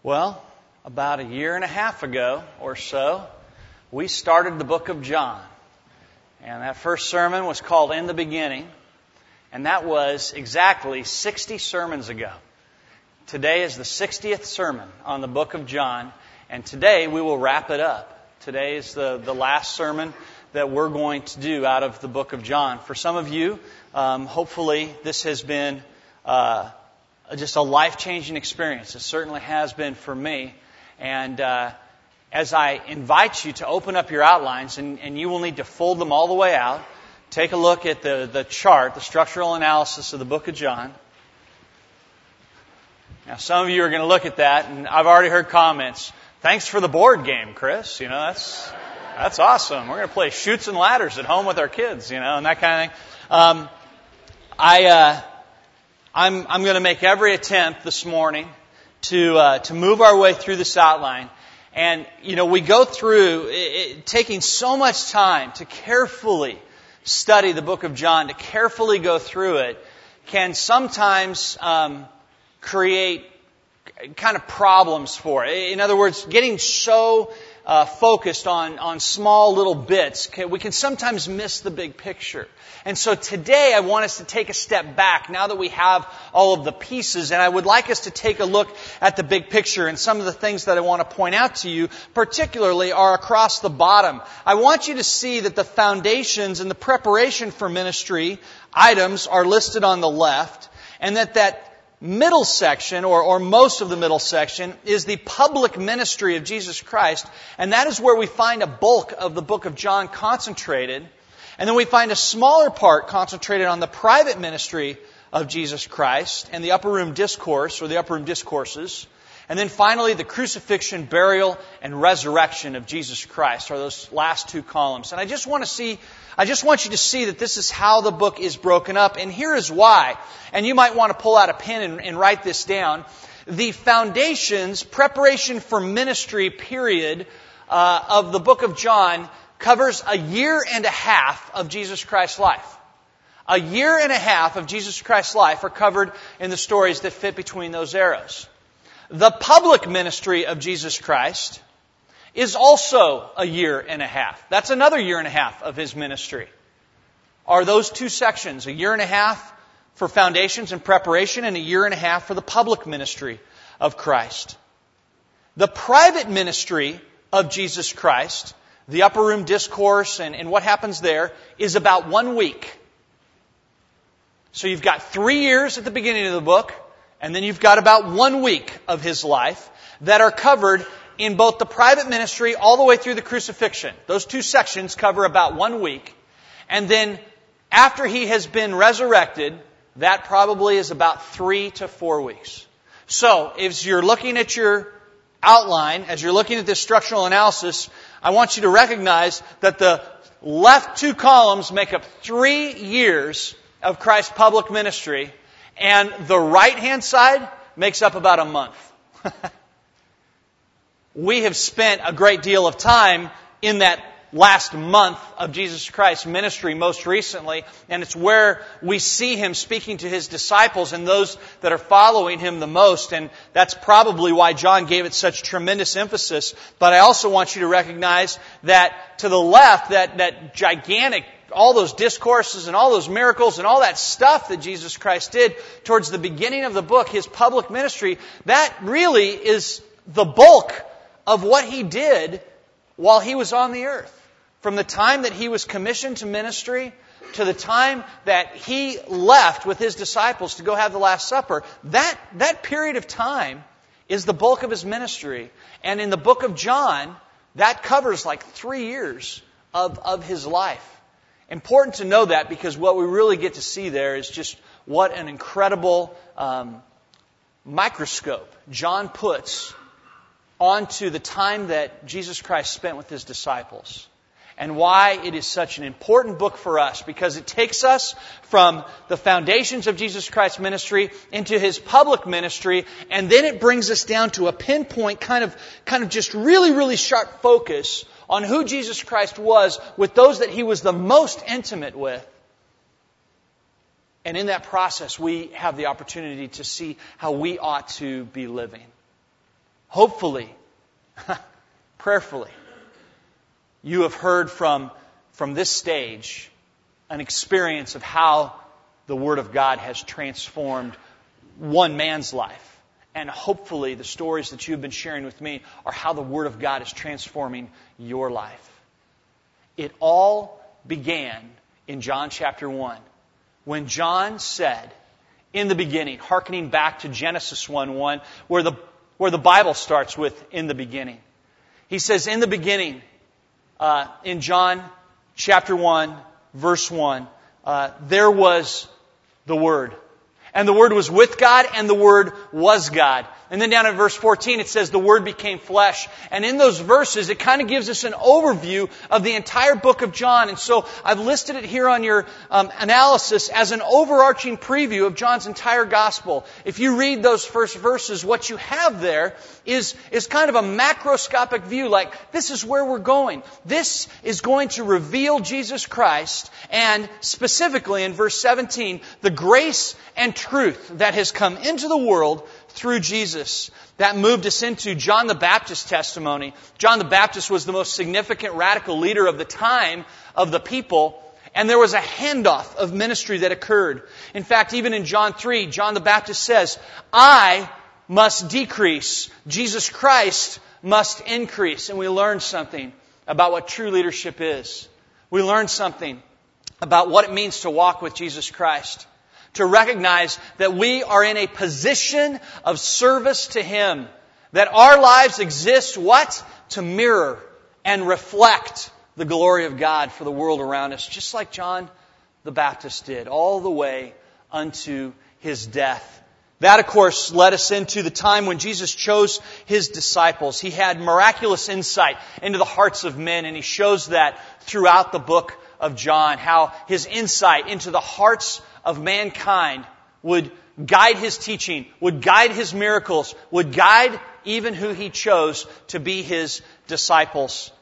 Well, about a year and a half ago or so, we started the book of John. And that first sermon was called In the Beginning. And that was exactly 60 sermons ago. Today is the 60th sermon on the book of John. And today we will wrap it up. Today is the last sermon that we're going to do out of the book of John. For some of you, hopefully this has been just a life-changing experience. It certainly has been for me. And as I invite you to open up your outlines, and you will need to fold them all the way out, take a look at the chart, the structural analysis of the book of John. Now, some of you are going to look at that, and I've already heard comments. Thanks for the board game, Chris. You know, that's awesome. We're going to play Chutes and Ladders at home with our kids, and that kind of thing. I'm going to make every attempt this morning to move our way through this outline. And, we go through taking so much time to carefully study the book of John, to carefully go through it, can sometimes create kind of problems for it. In other words, getting so focused on small little bits, we can sometimes miss the big picture. And so today I want us to take a step back now that we have all of the pieces, and I would like us to take a look at the big picture. And some of the things that I want to point out to you particularly are across the bottom. I want you to see that the foundations and the preparation for ministry items are listed on the left, and that middle section, or most of the middle section, is the public ministry of Jesus Christ. And that is where we find a bulk of the book of John concentrated. And then we find a smaller part concentrated on the private ministry of Jesus Christ and the upper room discourse, or the upper room discourses. And then finally, the crucifixion, burial, and resurrection of Jesus Christ are those last two columns. And I just want you to see that this is how the book is broken up. And here is why. And you might want to pull out a pen and write this down. The foundations, preparation for ministry period of the book of John covers a year and a half of Jesus Christ's life. A year and a half of Jesus Christ's life are covered in the stories that fit between those arrows. The public ministry of Jesus Christ is also a year and a half. That's another year and a half of His ministry. Are those two sections, a year and a half for foundations and preparation, and a year and a half for the public ministry of Christ. The private ministry of Jesus Christ, the upper room discourse and what happens there, is about 1 week. So you've got 3 years at the beginning of the book, and then you've got about 1 week of His life that are covered in both the private ministry all the way through the crucifixion. Those two sections cover about 1 week. And then after He has been resurrected, that probably is about 3 to 4 weeks. So, as you're looking at your outline, as you're looking at this structural analysis, I want you to recognize that the left two columns make up 3 years of Christ's public ministry, and the right-hand side makes up about a month. We have spent a great deal of time in that last month of Jesus Christ's ministry most recently, and it's where we see Him speaking to His disciples and those that are following Him the most, and that's probably why John gave it such tremendous emphasis. But I also want you to recognize that to the left, that gigantic, all those discourses and all those miracles and all that stuff that Jesus Christ did towards the beginning of the book, His public ministry, that really is the bulk of what He did while He was on the earth. From the time that He was commissioned to ministry to the time that He left with His disciples to go have the Last Supper, that period of time is the bulk of His ministry. And in the book of John, that covers like 3 years of His life. Important to know that, because what we really get to see there is just what an incredible microscope John puts onto the time that Jesus Christ spent with His disciples. And why it is such an important book for us, because it takes us from the foundations of Jesus Christ's ministry into His public ministry, and then it brings us down to a pinpoint kind of just really, really sharp focus on who Jesus Christ was with those that He was the most intimate with. And in that process, we have the opportunity to see how we ought to be living. hopefully, prayerfully, you have heard from this stage an experience of how the Word of God has transformed one man's life. And hopefully the stories that you've been sharing with me are how the Word of God is transforming your life. It all began in John chapter 1, when John said, in the beginning, hearkening back to Genesis 1:1, where the Bible starts with in the beginning. He says, in the beginning, in John chapter 1, verse 1, there was the Word. And the Word was with God, and the Word was God. And then down in verse 14, it says, the Word became flesh. And in those verses, it kind of gives us an overview of the entire book of John. And so I've listed it here on your analysis as an overarching preview of John's entire gospel. If you read those first verses, what you have there is kind of a macroscopic view, like this is where we're going. This is going to reveal Jesus Christ, and specifically in verse 17, the grace and truth that has come into the world through Jesus. That moved us into John the Baptist's testimony. John the Baptist was the most significant radical leader of the time of the people, and there was a handoff of ministry that occurred. In fact, even in John 3, John the Baptist says, I must decrease, Jesus Christ must increase. And we learned something about what true leadership is. We learned something about what it means to walk with Jesus Christ. To recognize that we are in a position of service to Him. That our lives exist, what? To mirror and reflect the glory of God for the world around us. Just like John the Baptist did, all the way unto His death. That, of course, led us into the time when Jesus chose His disciples. He had miraculous insight into the hearts of men, and He shows that throughout the book of John. How His insight into the hearts of mankind would guide His teaching, would guide His miracles, would guide even who He chose to be His disciples.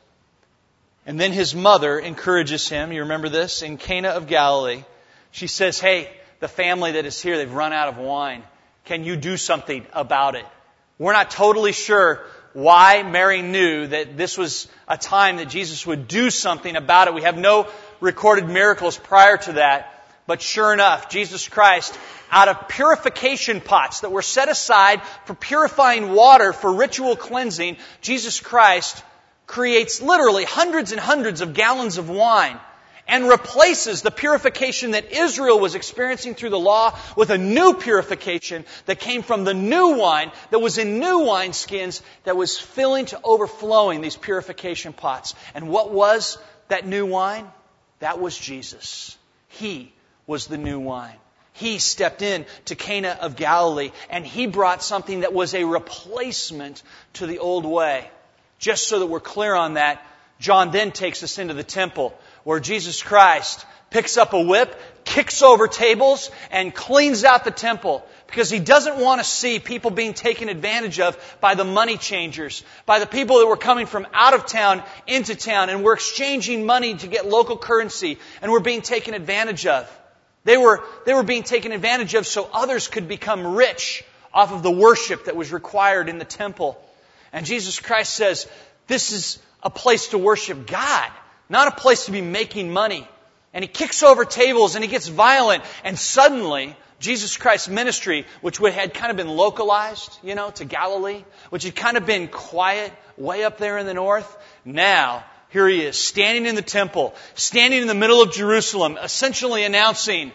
And then His mother encourages Him, you remember this, in Cana of Galilee. She says, hey, the family that is here, they've run out of wine. Can you do something about it? We're not totally sure why Mary knew that this was a time that Jesus would do something about it. We have no recorded miracles prior to that. But sure enough, Jesus Christ, out of purification pots that were set aside for purifying water for ritual cleansing, Jesus Christ creates literally hundreds and hundreds of gallons of wine and replaces the purification that Israel was experiencing through the law with a new purification that came from the new wine that was in new wineskins that was filling to overflowing these purification pots. And what was that new wine? That was Jesus. He was the new wine. He stepped in to Cana of Galilee, and He brought something that was a replacement to the old way. Just so that we're clear on that, John then takes us into the temple, where Jesus Christ picks up a whip, kicks over tables, and cleans out the temple. Because He doesn't want to see people being taken advantage of by the money changers, by the people that were coming from out of town into town, and were exchanging money to get local currency, and were being taken advantage of. They were being taken advantage of so others could become rich off of the worship that was required in the temple. And Jesus Christ says, this is a place to worship God, not a place to be making money. And He kicks over tables and He gets violent. And suddenly, Jesus Christ's ministry, which had kind of been localized, to Galilee, which had kind of been quiet way up there in the north, now here He is, standing in the temple, standing in the middle of Jerusalem, essentially announcing,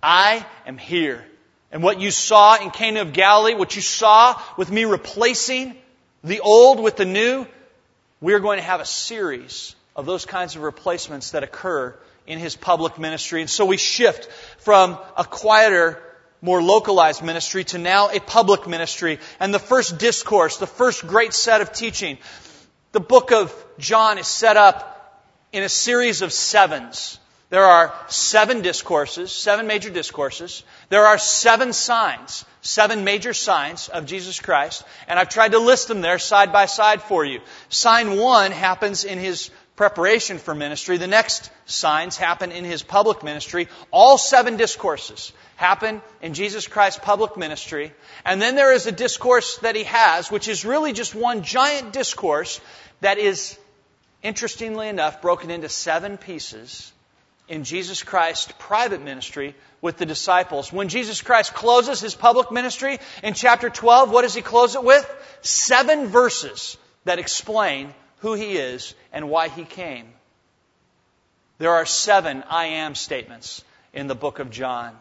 I am here. And what you saw in Cana of Galilee, what you saw with me replacing the old with the new, we're going to have a series of those kinds of replacements that occur in His public ministry. And so we shift from a quieter, more localized ministry to now a public ministry. And the first discourse, the first great set of teaching, the book of John is set up in a series of sevens. There are 7 discourses, 7 major discourses. There are 7 signs, 7 major signs of Jesus Christ. And I've tried to list them there side by side for you. Sign 1 happens in His preparation for ministry. The next signs happen in His public ministry. All 7 discourses happen in Jesus Christ's public ministry. And then there is a discourse that He has, which is really just one giant discourse that is, interestingly enough, broken into 7 pieces in Jesus Christ's private ministry with the disciples. When Jesus Christ closes His public ministry in chapter 12, what does He close it with? 7 verses that explain who He is and why He came. There are 7 I am statements in the book of John.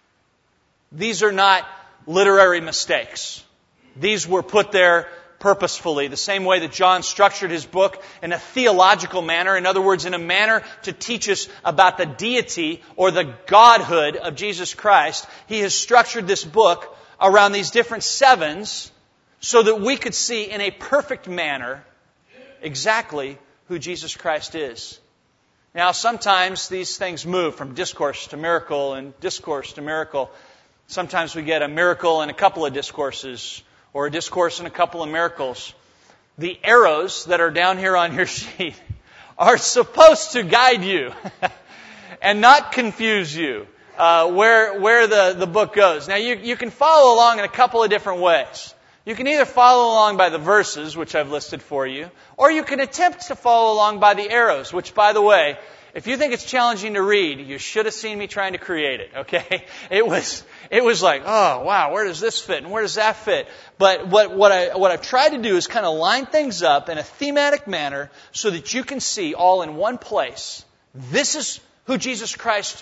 These are not literary mistakes. These were put there purposefully, the same way that John structured his book in a theological manner, in other words, in a manner to teach us about the deity or the godhood of Jesus Christ. He has structured this book around these different 7s so that we could see in a perfect manner exactly who Jesus Christ is. Now, sometimes these things move from discourse to miracle and discourse to miracle. Sometimes we get a miracle in a couple of discourses, or a discourse and a couple of miracles. The arrows that are down here on your sheet are supposed to guide you and not confuse you where the book goes. Now, you can follow along in a couple of different ways. You can either follow along by the verses, which I've listed for you, or you can attempt to follow along by the arrows, which, by the way, if you think it's challenging to read, you should have seen me trying to create it, okay? It was like, oh, wow, where does this fit and where does that fit? But what I've tried to do is kind of line things up in a thematic manner so that you can see all in one place. This is who Jesus Christ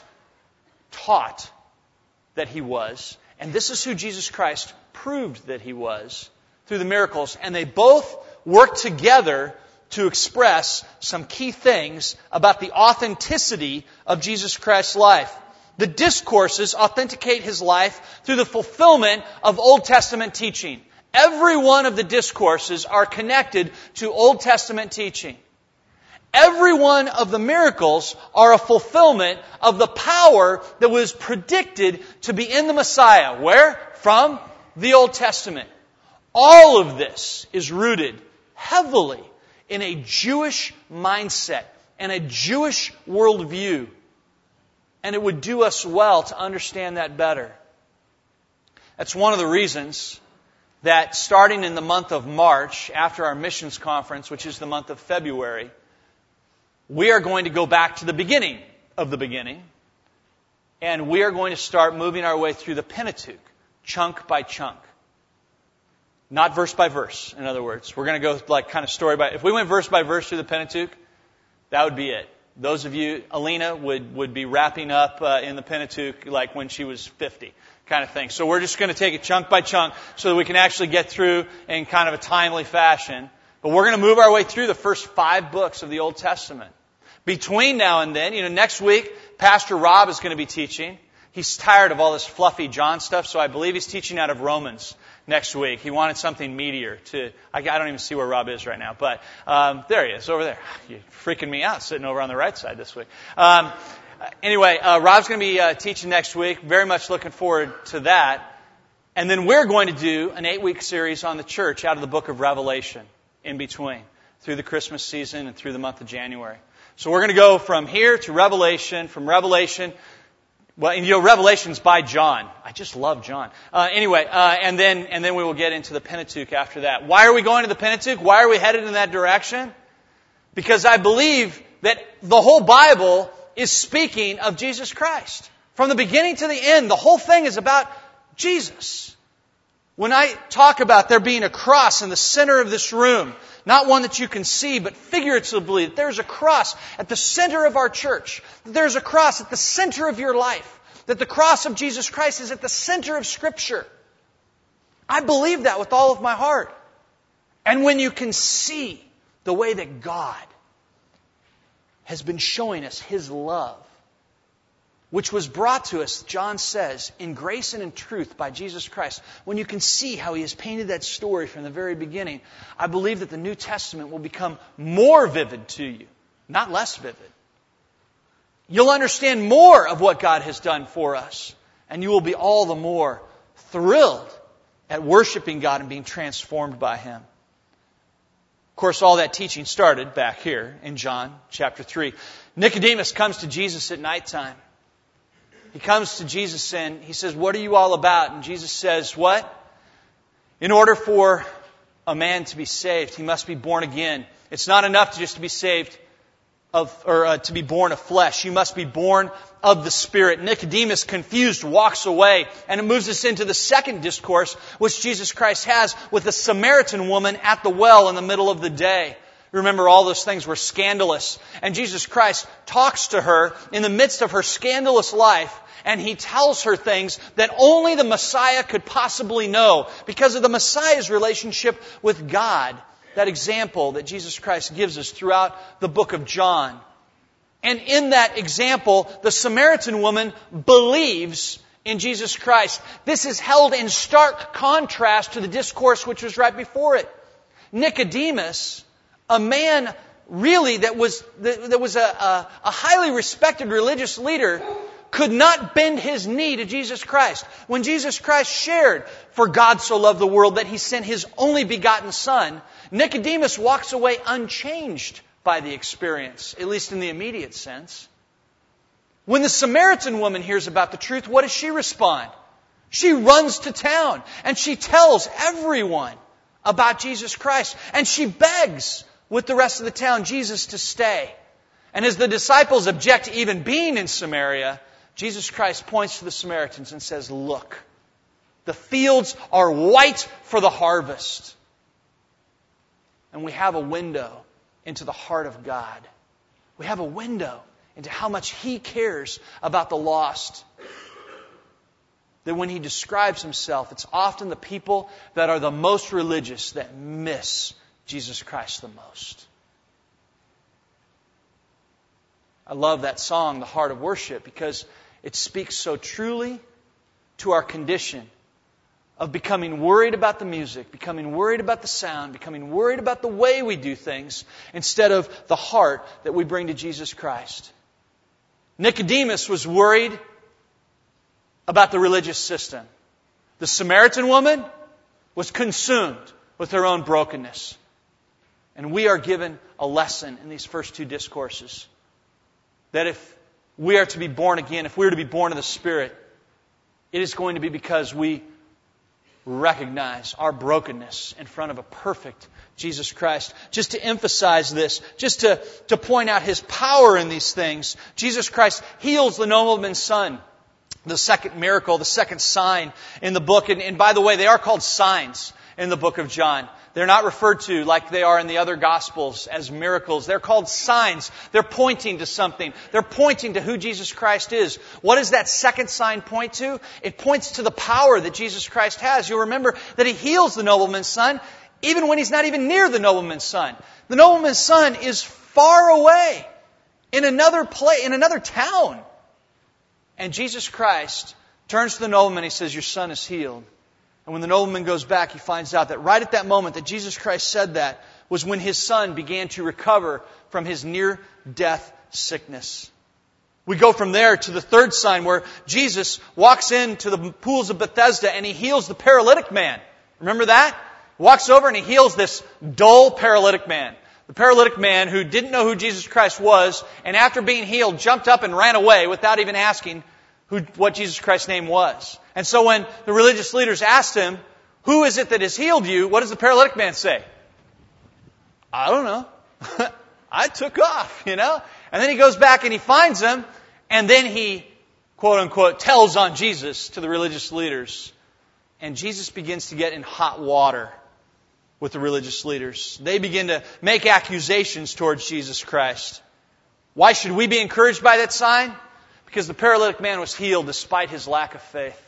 taught that He was, and this is who Jesus Christ proved that He was through the miracles. And they both work together to express some key things about the authenticity of Jesus Christ's life. The discourses authenticate His life through the fulfillment of Old Testament teaching. Every one of the discourses are connected to Old Testament teaching. Every one of the miracles are a fulfillment of the power that was predicted to be in the Messiah. Where? From the Old Testament. All of this is rooted heavily in a Jewish mindset and a Jewish worldview. And it would do us well to understand that better. That's one of the reasons that starting in the month of March, after our missions conference, which is the month of February, we are going to go back to the beginning of the beginning, and we are going to start moving our way through the Pentateuch, chunk by chunk. Not verse by verse, in other words. We're going to go like kind of story by... If we went verse by verse through the Pentateuch, that would be it. Those of you, Alina would be wrapping up in the Pentateuch like when she was 50, kind of thing. So we're just going to take it chunk by chunk so that we can actually get through in kind of a timely fashion. But we're going to move our way through the first 5 books of the Old Testament. Between now and then, next week, Pastor Rob is going to be teaching. He's tired of all this fluffy John stuff, so I believe he's teaching out of Romans next week. He wanted something meatier to... I don't even see where Rob is right now, but there he is, over there. You're freaking me out, sitting over on the right side this week. Anyway, Rob's going to be teaching next week. Very much looking forward to that. And then we're going to do an 8-week series on the church out of the book of Revelation in between, through the Christmas season and through the month of January. So we're going to go from here to Revelation, from Revelation... Well, Revelation's by John. I just love John. And then we will get into the Pentateuch after that. Why are we going to the Pentateuch? Why are we headed in that direction? Because I believe that the whole Bible is speaking of Jesus Christ. From the beginning to the end, the whole thing is about Jesus. When I talk about there being a cross in the center of this room, not one that you can see, but figuratively, that there's a cross at the center of our church, that there's a cross at the center of your life, that the cross of Jesus Christ is at the center of Scripture. I believe that with all of my heart. And when you can see the way that God has been showing us His love, which was brought to us, John says, in grace and in truth by Jesus Christ. When you can see how He has painted that story from the very beginning, I believe that the New Testament will become more vivid to you, not less vivid. You'll understand more of what God has done for us, and you will be all the more thrilled at worshiping God and being transformed by Him. course, all that teaching started back here in John chapter 3. Nicodemus comes to Jesus at nighttime. He comes to Jesus and he says, "What are you all about?" And Jesus says, "What? In order for a man to be saved, he must be born again. It's not enough to just to be saved to be born of flesh. You must be born of the Spirit." Nicodemus, confused, walks away. And it moves us into the second discourse which Jesus Christ has with the Samaritan woman at the well in the middle of the day. Remember, all those things were scandalous. And Jesus Christ talks to her in the midst of her scandalous life, and He tells her things that only the Messiah could possibly know because of the Messiah's relationship with God. That example that Jesus Christ gives us throughout the book of John. And in that example, the Samaritan woman believes in Jesus Christ. This is held in stark contrast to the discourse which was right before it. Nicodemus, a man really that was a highly respected religious leader, could not bend his knee to Jesus Christ. When Jesus Christ shared, "For God so loved the world that He sent His only begotten Son," Nicodemus walks away unchanged by the experience, at least in the immediate sense. When the Samaritan woman hears about the truth, what does she respond? She runs to town and she tells everyone about Jesus Christ. And she begs with the rest of the town Jesus to stay. And as the disciples object to even being in Samaria, Jesus Christ points to the Samaritans and says, "Look, the fields are white for the harvest." And we have a window into the heart of God. We have a window into how much He cares about the lost. That when He describes Himself, it's often the people that are the most religious that miss Jesus Christ the most. I love that song, "The Heart of Worship," because it speaks so truly to our condition of becoming worried about the music, becoming worried about the sound, becoming worried about the way we do things, instead of the heart that we bring to Jesus Christ. Nicodemus was worried about the religious system. The Samaritan woman was consumed with her own brokenness. And we are given a lesson in these first two discourses. That if we are to be born again, if we are to be born of the Spirit, it is going to be because we recognize our brokenness in front of a perfect Jesus Christ. Just to emphasize this, just to point out His power in these things, Jesus Christ heals the nobleman's son. The second miracle, the second sign in the book. And by the way, they are called signs in the book of John. They're not referred to like they are in the other Gospels as miracles. They're called signs. They're pointing to something. They're pointing to who Jesus Christ is. What does that second sign point to? It points to the power that Jesus Christ has. You'll remember that He heals the nobleman's son even when He's not even near the nobleman's son. The nobleman's son is far away in another place, in another town. And Jesus Christ turns to the nobleman and He says, "Your son is healed." And when the nobleman goes back, he finds out that right at that moment that Jesus Christ said that was when his son began to recover from his near-death sickness. We go from there to the third sign where Jesus walks into the pools of Bethesda and He heals the paralytic man. Remember that? He walks over and He heals this dull paralytic man. The paralytic man who didn't know who Jesus Christ was, and after being healed, jumped up and ran away without even asking what Jesus Christ's name was. And so when the religious leaders asked him, "Who is it that has healed you?" what does the paralytic man say? "I don't know. I took off, And then he goes back and he finds him, and then he, quote unquote, tells on Jesus to the religious leaders. And Jesus begins to get in hot water with the religious leaders. They begin to make accusations towards Jesus Christ. Why should we be encouraged by that sign? Because the paralytic man was healed despite his lack of faith.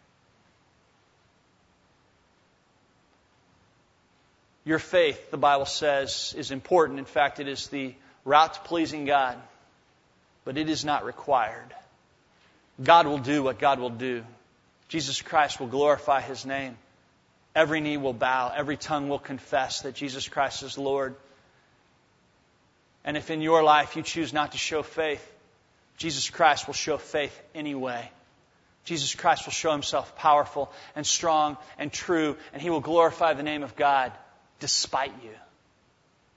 Your faith, the Bible says, is important. In fact, it is the route to pleasing God. But it is not required. God will do what God will do. Jesus Christ will glorify His name. Every knee will bow. Every tongue will confess that Jesus Christ is Lord. And if in your life you choose not to show faith, Jesus Christ will show faith anyway. Jesus Christ will show Himself powerful and strong and true, and He will glorify the name of God despite you.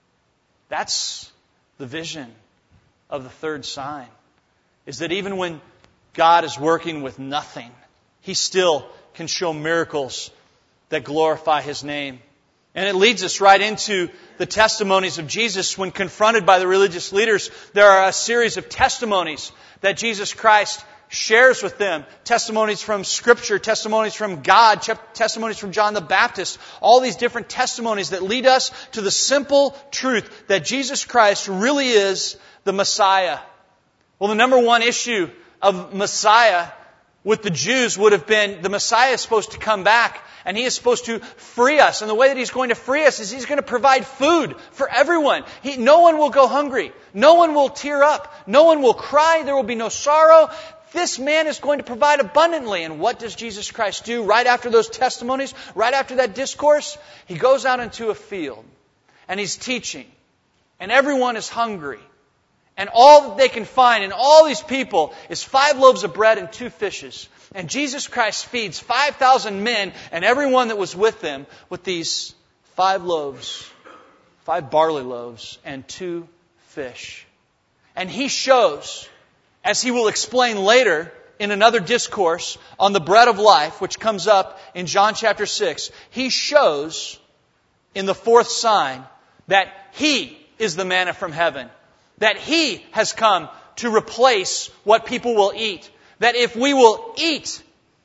That's the vision of the third sign, is that even when God is working with nothing, He still can show miracles that glorify His name. And it leads us right into the testimonies of Jesus. When confronted by the religious leaders, there are a series of testimonies that Jesus Christ shares with them. Testimonies from Scripture, testimonies from God, testimonies from John the Baptist. All these different testimonies that lead us to the simple truth that Jesus Christ really is the Messiah. Well, the number one issue of Messiah with the Jews would have been the Messiah is supposed to come back and He is supposed to free us. And the way that He's going to free us is He's going to provide food for everyone. No one will go hungry. No one will tear up. No one will cry. There will be no sorrow. This man is going to provide abundantly. And what does Jesus Christ do right after those testimonies, right after that discourse? He goes out into a field and He's teaching. And everyone is hungry. And all that they can find in all these people is 5 loaves of bread and 2 fishes. And Jesus Christ feeds 5,000 men and everyone that was with them with these 5 loaves, 5 barley loaves, and 2 fish. And He shows, as He will explain later in another discourse on the bread of life, which comes up in John chapter 6, He shows in the 4th sign that He is the manna from heaven. That He has come to replace what people will eat. That if we will eat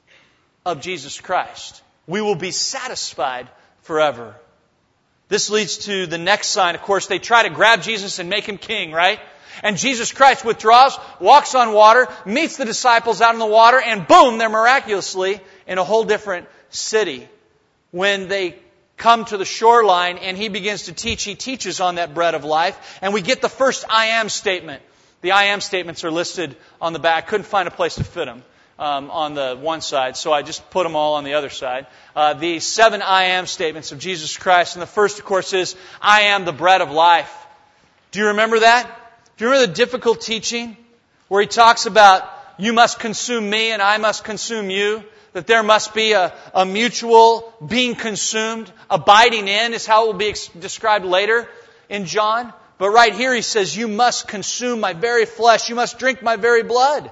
of Jesus Christ, we will be satisfied forever. This leads to the next sign. Of course, they try to grab Jesus and make Him king, right? And Jesus Christ withdraws, walks on water, meets the disciples out in the water, and boom, they're miraculously in a whole different city. When they come to the shoreline and He begins to teach, He teaches on that bread of life. And we get the first I am statement. The I am statements are listed on the back. Couldn't find a place to fit them on the one side, so I just put them all on the other side. The 7 I am statements of Jesus Christ. And the first, of course, is I am the bread of life. Do you remember that? Do you remember the difficult teaching where He talks about you must consume me and I must consume you? That there must be a mutual being consumed, abiding in is how it will be described later in John. But right here He says, you must consume my very flesh. You must drink my very blood.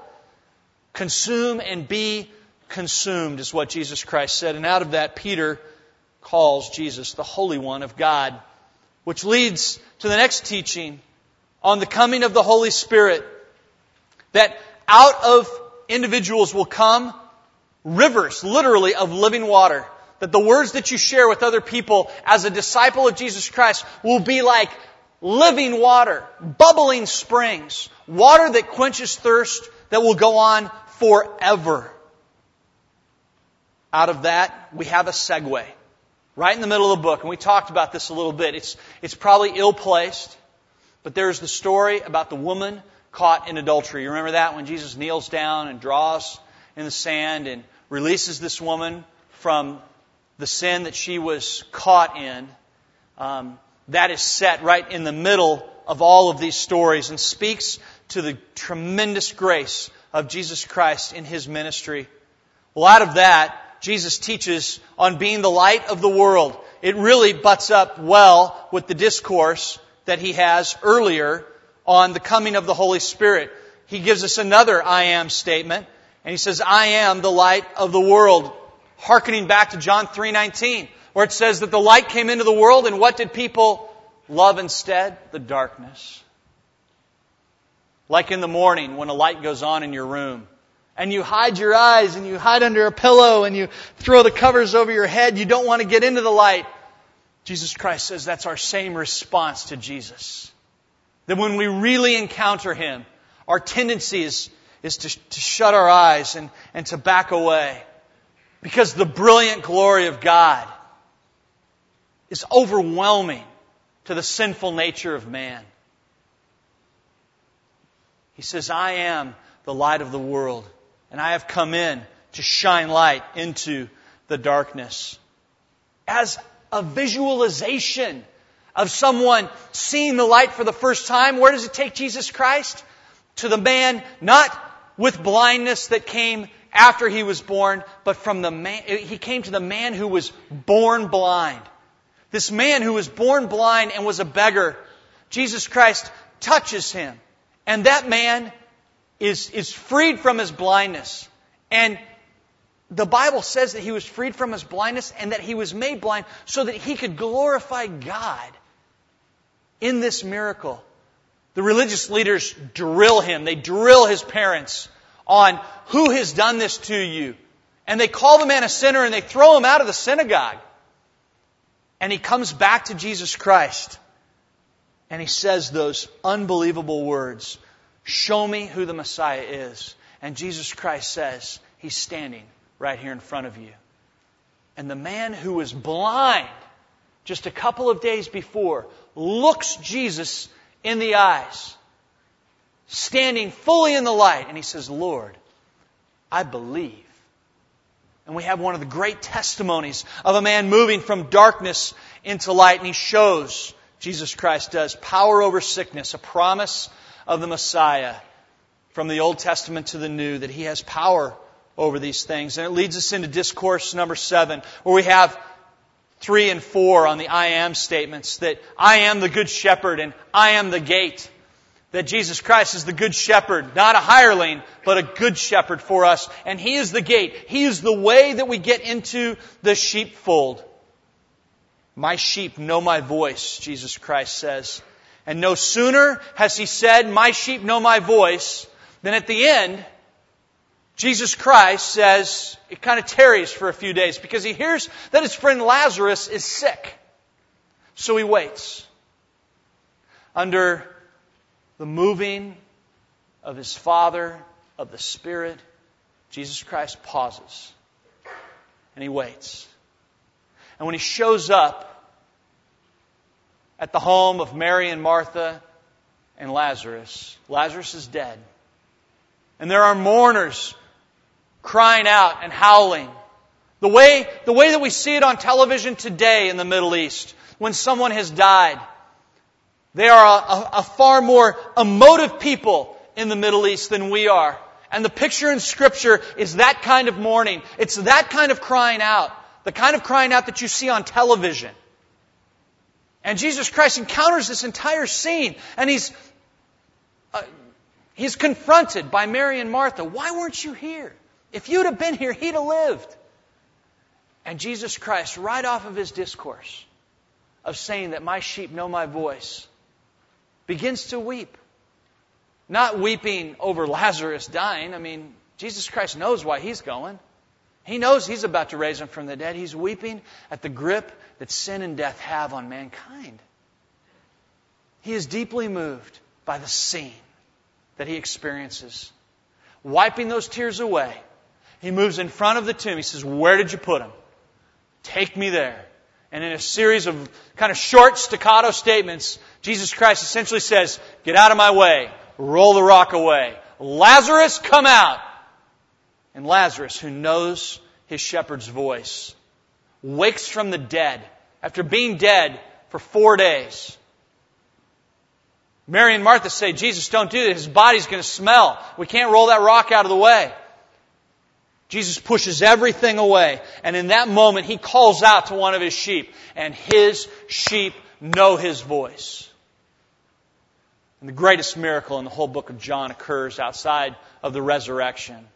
Consume and be consumed is what Jesus Christ said. And out of that, Peter calls Jesus the Holy One of God. Which leads to the next teaching on the coming of the Holy Spirit. That out of individuals will come rivers, literally, of living water. That the words that you share with other people as a disciple of Jesus Christ will be like living water, bubbling springs, water that quenches thirst, that will go on forever. Out of that, we have a segue. Right in the middle of the book, and we talked about this a little bit. It's probably ill-placed, but there's the story about the woman caught in adultery. You remember that when Jesus kneels down and draws in the sand and releases this woman from the sin that she was caught in. That is set right in the middle of all of these stories and speaks to the tremendous grace of Jesus Christ in His ministry. Well, out of that, Jesus teaches on being the light of the world. It really butts up well with the discourse that He has earlier on the coming of the Holy Spirit. He gives us another I am statement. And He says, I am the light of the world. Hearkening back to John 3:19, where it says that the light came into the world, and what did people love instead? The darkness. Like in the morning when a light goes on in your room, and you hide your eyes, and you hide under a pillow, and you throw the covers over your head. You don't want to get into the light. Jesus Christ says that's our same response to Jesus. That when we really encounter Him, our tendency is to shut our eyes and to back away. Because the brilliant glory of God is overwhelming to the sinful nature of man. He says, I am the light of the world, and I have come in to shine light into the darkness. As a visualization of someone seeing the light for the first time, where does it take Jesus Christ? To the man, not with blindness that came after he was born, but from the man, He came to the man who was born blind. This man who was born blind and was a beggar. Jesus Christ touches him. And that man is freed from his blindness. And the Bible says that he was freed from his blindness and that he was made blind so that he could glorify God in this miracle. The religious leaders drill him. They drill his parents on who has done this to you. And they call the man a sinner and they throw him out of the synagogue. And he comes back to Jesus Christ. And he says those unbelievable words, "Show me who the Messiah is." And Jesus Christ says, He's standing right here in front of you. And the man who was blind just a couple of days before looks Jesus in the eyes, standing fully in the light. And he says, "Lord, I believe." And we have one of the great testimonies of a man moving from darkness into light. And he shows, Jesus Christ does, power over sickness, a promise of the Messiah from the Old Testament to the New, that He has power over these things. And it leads us into discourse number 7, where we have 3 and 4 on the I am statements, that I am the good shepherd and I am the gate. That Jesus Christ is the good shepherd, not a hireling, but a good shepherd for us. And He is the gate. He is the way that we get into the sheepfold. My sheep know my voice, Jesus Christ says. And no sooner has He said, my sheep know my voice, than at the end, Jesus Christ says, it kind of tarries for a few days because He hears that His friend Lazarus is sick. So He waits. Under the moving of His Father, of the Spirit, Jesus Christ pauses. And He waits. And when He shows up at the home of Mary and Martha and Lazarus, Lazarus is dead. And there are mourners crying out and howling. The way that we see it on television today in the Middle East, when someone has died, they are a far more emotive people in the Middle East than we are. And the picture in Scripture is that kind of mourning. It's that kind of crying out. The kind of crying out that you see on television. And Jesus Christ encounters this entire scene. And He's confronted by Mary and Martha. Why weren't you here? If you'd have been here, he'd have lived. And Jesus Christ, right off of His discourse of saying that my sheep know my voice, begins to weep. Not weeping over Lazarus dying. I mean, Jesus Christ knows why He's going. He knows He's about to raise him from the dead. He's weeping at the grip that sin and death have on mankind. He is deeply moved by the scene that He experiences. Wiping those tears away, He moves in front of the tomb. He says, "Where did you put him? Take me there." And in a series of kind of short staccato statements, Jesus Christ essentially says, "Get out of my way. Roll the rock away. Lazarus, come out." And Lazarus, who knows his shepherd's voice, wakes from the dead after being dead for 4 days. Mary and Martha say, "Jesus, don't do that. His body's going to smell. We can't roll that rock out of the way." Jesus pushes everything away. And in that moment, He calls out to one of His sheep. And His sheep know His voice. And the greatest miracle in the whole book of John occurs outside of the resurrection.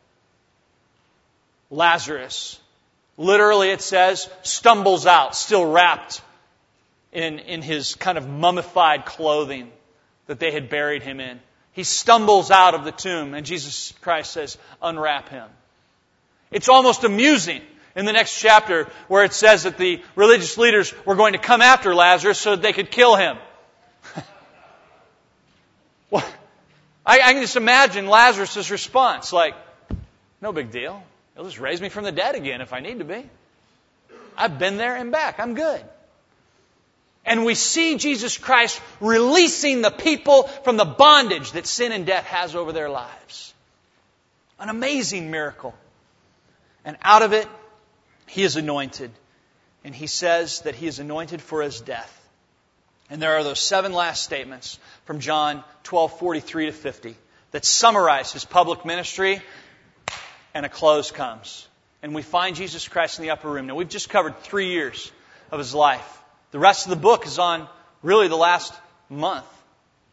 Lazarus, literally it says, stumbles out, still wrapped in his kind of mummified clothing that they had buried him in. He stumbles out of the tomb, and Jesus Christ says, "Unwrap him." It's almost amusing in the next chapter where it says that the religious leaders were going to come after Lazarus so that they could kill him. Well, I can just imagine Lazarus' response, like, "No big deal. He'll just raise me from the dead again if I need to be. I've been there and back. I'm good." And we see Jesus Christ releasing the people from the bondage that sin and death has over their lives. An amazing miracle. And out of it, He is anointed. And He says that He is anointed for His death. And there are those 7 last statements from John 12:43 to 50 that summarize His public ministry, and a close comes. And we find Jesus Christ in the upper room. Now, we've just covered 3 years of His life. The rest of the book is on really the last month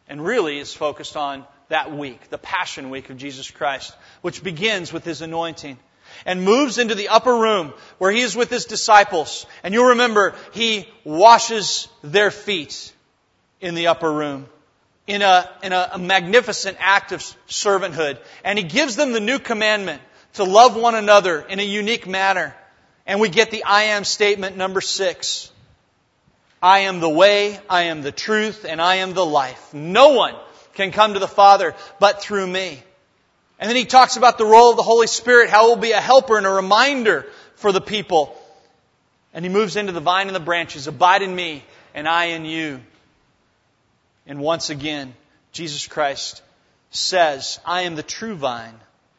and really is focused on that week, the Passion Week of Jesus Christ, which begins with His anointing and moves into the upper room where He is with His disciples. And you'll remember, He washes their feet in the upper room in a magnificent act of servanthood. And He gives them the new commandment to love one another in a unique manner. And we get the I am statement number 6. I am the way, I am the truth, and I am the life. No one can come to the Father but through me. And then He talks about the role of the Holy Spirit, how it will be a helper and a reminder for the people. And He moves into the vine and the branches. Abide in me, and I in you. And once again, Jesus Christ says, I am the true vine.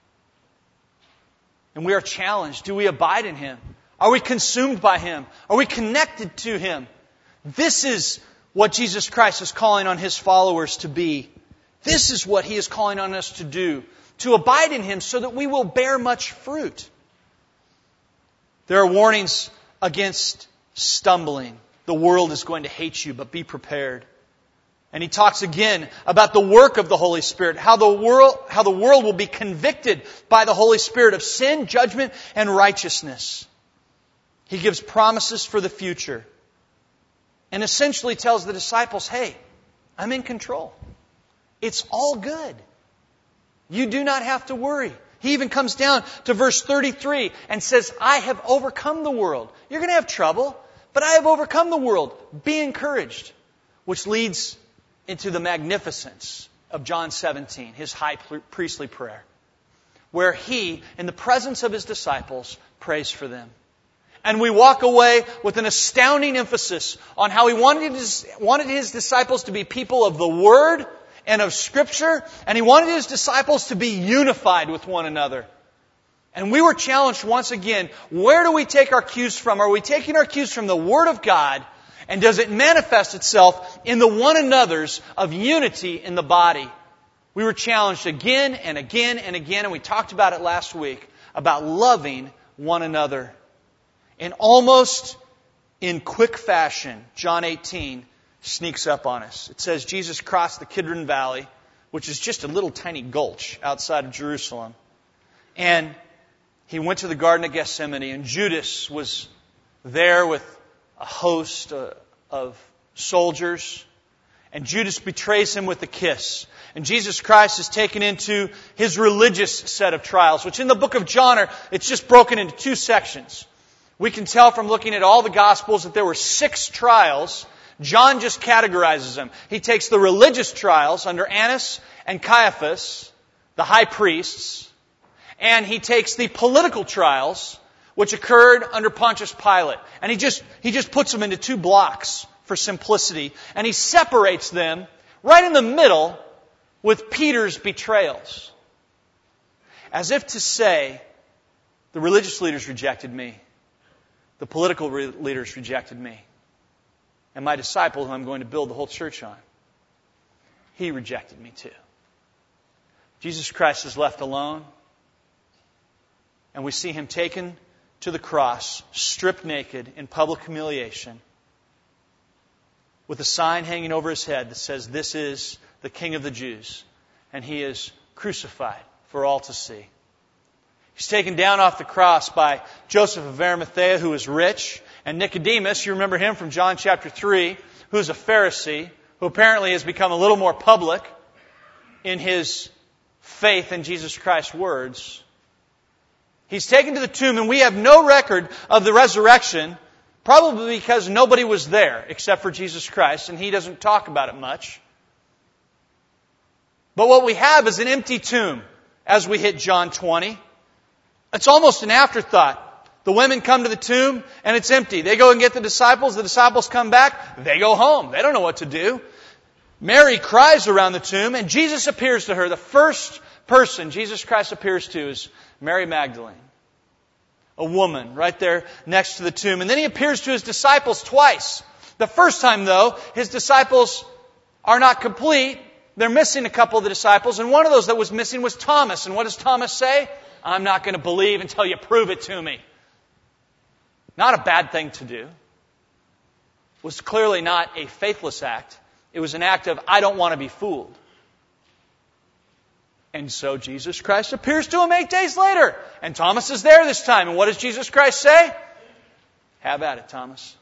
And we are challenged. Do we abide in Him? Are we consumed by Him? Are we connected to Him? This is what Jesus Christ is calling on His followers to be. This is what He is calling on us to do. To abide in Him so that we will bear much fruit. There are warnings against stumbling. The world is going to hate you, but be prepared. And He talks again about the work of the Holy Spirit, how the world will be convicted by the Holy Spirit of sin, judgment, and righteousness. He gives promises for the future and essentially tells the disciples, hey, I'm in control. It's all good. You do not have to worry. He even comes down to verse 33 and says, I have overcome the world. You're going to have trouble, but I have overcome the world. Be encouraged. Which leads into the magnificence of John 17, His high priestly prayer, where He, in the presence of His disciples, prays for them. And we walk away with an astounding emphasis on how He wanted His disciples to be people of the Word and of Scripture, and He wanted His disciples to be unified with one another. And we were challenged once again, where do we take our cues from? Are we taking our cues from the Word of God? And does it manifest itself in the one another's of unity in the body? We were challenged again and again and again, and we talked about it last week, about loving one another. And almost in quick fashion, John 18 sneaks up on us. It says Jesus crossed the Kidron Valley, which is just a little tiny gulch outside of Jerusalem. And He went to the Garden of Gethsemane, and Judas was there with a host of soldiers. And Judas betrays Him with a kiss. And Jesus Christ is taken into His religious set of trials, which in the book of John, it's just broken into 2 sections. We can tell from looking at all the Gospels that there were 6 trials. John just categorizes them. He takes the religious trials under Annas and Caiaphas, the high priests, and He takes the political trials, which occurred under Pontius Pilate. And He just puts them into 2 blocks for simplicity. And He separates them right in the middle with Peter's betrayals. As if to say, the religious leaders rejected me. The political leaders rejected me. And my disciple, who I'm going to build the whole church on, he rejected me too. Jesus Christ is left alone. And we see Him taken to the cross, stripped naked in public humiliation, with a sign hanging over His head that says, this is the King of the Jews. And He is crucified for all to see. He's taken down off the cross by Joseph of Arimathea, who is rich, and Nicodemus, you remember him from John chapter 3, who's a Pharisee, who apparently has become a little more public in his faith in Jesus Christ's words. He's taken to the tomb, and we have no record of the resurrection, probably because nobody was there except for Jesus Christ, and He doesn't talk about it much. But what we have is an empty tomb as we hit John 20. It's almost an afterthought. The women come to the tomb, and it's empty. They go and get the disciples come back, they go home. They don't know what to do. Mary cries around the tomb, and Jesus appears to her. The first person Jesus Christ appears to is Mary Magdalene, a woman right there next to the tomb. And then He appears to His disciples twice. The first time, though, His disciples are not complete. They're missing a couple of the disciples, and one of those that was missing was Thomas. And what does Thomas say? I'm not going to believe until you prove it to me. Not a bad thing to do. It was clearly not a faithless act. It was an act of, I don't want to be fooled. And so Jesus Christ appears to him 8 days later. And Thomas is there this time. And what does Jesus Christ say? Have at it, Thomas.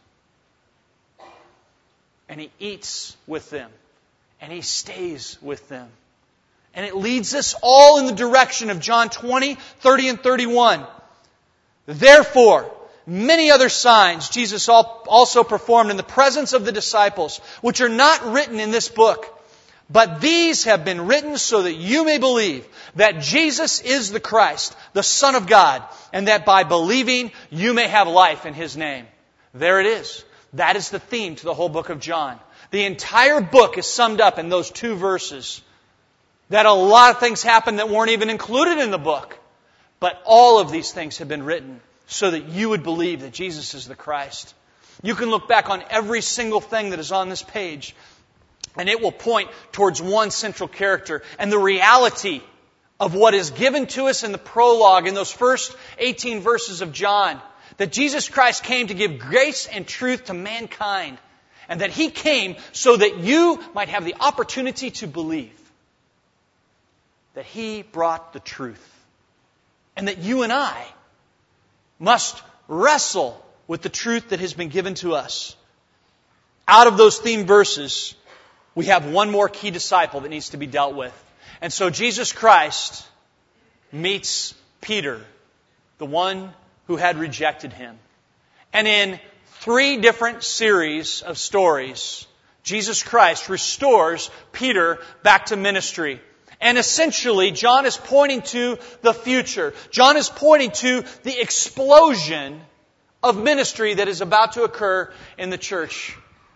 And he eats with them. And he stays with them. And it leads us all in the direction of John 20, 30, and 31. Therefore, many other signs Jesus also performed in the presence of the disciples, which are not written in this book. But these have been written so that you may believe that Jesus is the Christ, the Son of God, and that by believing you may have life in His name. There it is. That is the theme to the whole book of John. The entire book is summed up in those 2 verses. That a lot of things happened that weren't even included in the book. But all of these things have been written so that you would believe that Jesus is the Christ. You can look back on every single thing that is on this page, and it will point towards one central character and the reality of what is given to us in the prologue, in those first 18 verses of John. That Jesus Christ came to give grace and truth to mankind. And that He came so that you might have the opportunity to believe. That He brought the truth. And that you and I must wrestle with the truth that has been given to us. Out of those theme verses, we have one more key disciple that needs to be dealt with. And so Jesus Christ meets Peter, the one who had rejected Him. And in 3 different series of stories, Jesus Christ restores Peter back to ministry. And essentially, John is pointing to the future. John is pointing to the explosion of ministry that is about to occur in the church.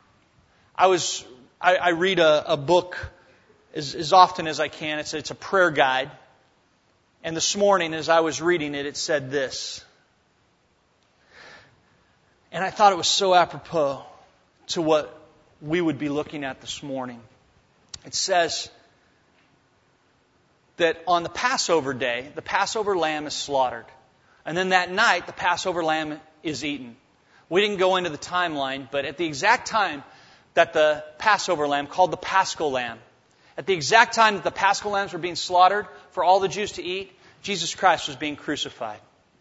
I read a book as often as I can. It's a prayer guide. And this morning, as I was reading it, it said this. And I thought it was so apropos to what we would be looking at this morning. It says that on the Passover day, the Passover lamb is slaughtered. And then that night, the Passover lamb is eaten. We didn't go into the timeline, but at the exact time that the Passover lamb, called the Paschal lamb, at the exact time that the Paschal lambs were being slaughtered for all the Jews to eat, Jesus Christ was being crucified.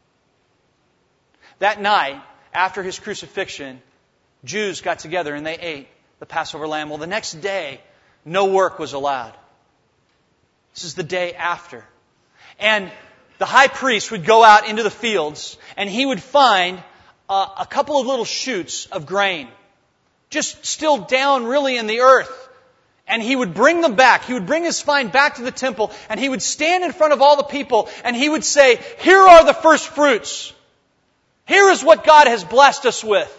That night, after His crucifixion, Jews got together and they ate the Passover lamb. Well, the next day, no work was allowed. This is the day after. And the high priest would go out into the fields and he would find a couple of little shoots of grain, just still down really in the earth. And he would bring them back. He would bring his find back to the temple and he would stand in front of all the people and he would say, "Here are the first fruits. Here is what God has blessed us with."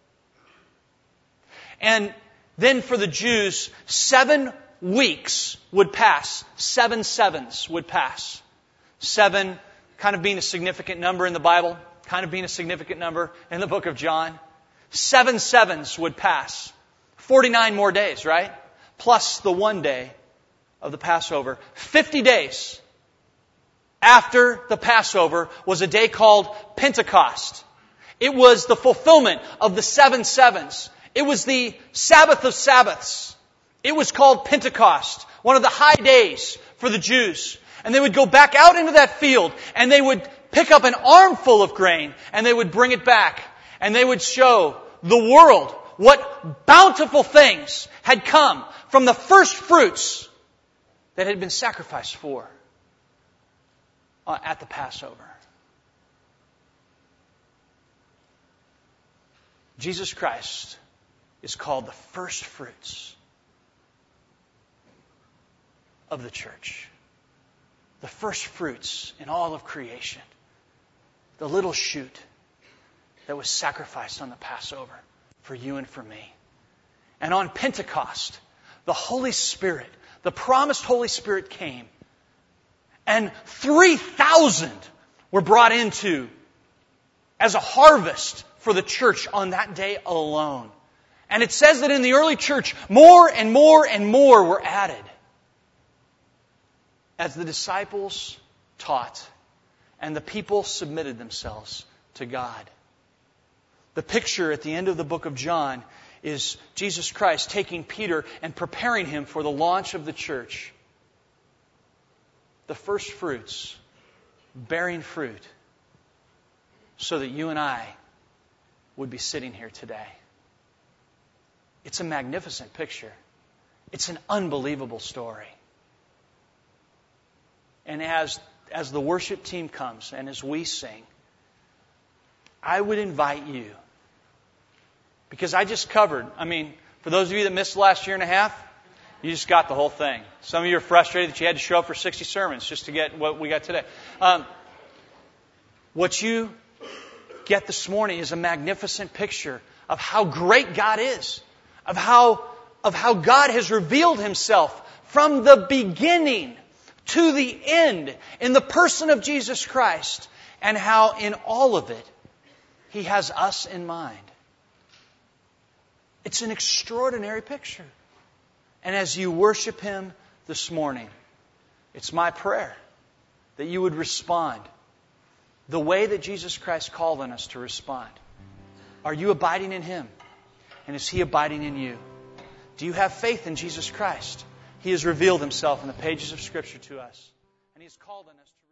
And then for the Jews, 7 weeks would pass. 7 sevens would pass. 7 kind of being a significant number in the Bible, kind of being a significant number in the book of John. 7 sevens would pass. 49 more days, right? Plus the 1 day of the Passover. 50 days after the Passover was a day called Pentecost. It was the fulfillment of the 7 sevens. It was the Sabbath of Sabbaths. It was called Pentecost, one of the high days for the Jews. And they would go back out into that field and they would pick up an armful of grain and they would bring it back. And they would show the world what bountiful things had come from the first fruits that had been sacrificed for at the Passover. Jesus Christ is called the first fruits of the church. The first fruits in all of creation. The little shoot that was sacrificed on the Passover for you and for me. And on Pentecost, the Holy Spirit, the promised Holy Spirit came. And 3,000 were brought into as a harvest for the church on that day alone. And it says that in the early church, more and more and more were added as the disciples taught and the people submitted themselves to God. The picture at the end of the book of John is Jesus Christ taking Peter and preparing him for the launch of the church. The first fruits, bearing fruit, so that you and I would be sitting here today. It's a magnificent picture. It's an unbelievable story. And as the worship team comes and as we sing, I would invite you, because I just covered, for those of you that missed the last year and a half, you just got the whole thing. Some of you are frustrated that you had to show up for 60 sermons just to get what we got today. What you get this morning is a magnificent picture of how great God is, of how God has revealed Himself from the beginning to the end in the person of Jesus Christ, and how in all of it He has us in mind. It's an extraordinary picture. And as you worship Him this morning, it's my prayer that you would respond the way that Jesus Christ called on us to respond. Are you abiding in Him? And is He abiding in you? Do you have faith in Jesus Christ? He has revealed Himself in the pages of Scripture to us. And He has called on us to